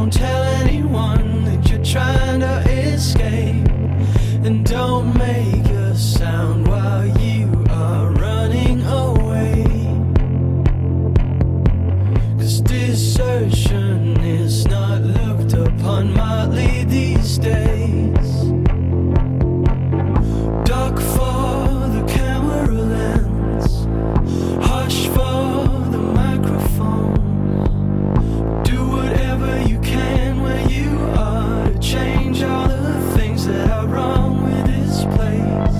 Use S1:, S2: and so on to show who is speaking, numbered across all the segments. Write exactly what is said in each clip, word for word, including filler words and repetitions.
S1: don't tell anyone that you're trying to escape. And don't make a sound while you are running away. 'Cause desertion is not looked upon mildly these days. Duck for the camera lens, hush for the microphone. Do whatever you can where you are to change all the things that are wrong with this place.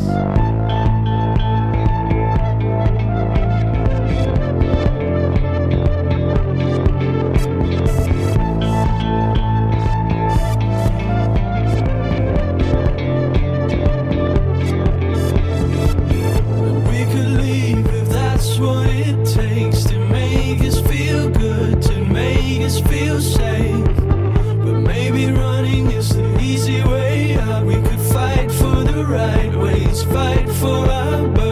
S1: We could leave if that's what it takes to make us feel good, to make us feel safe. But maybe running is the easy way out. We could fight for the right ways, fight for our birthright.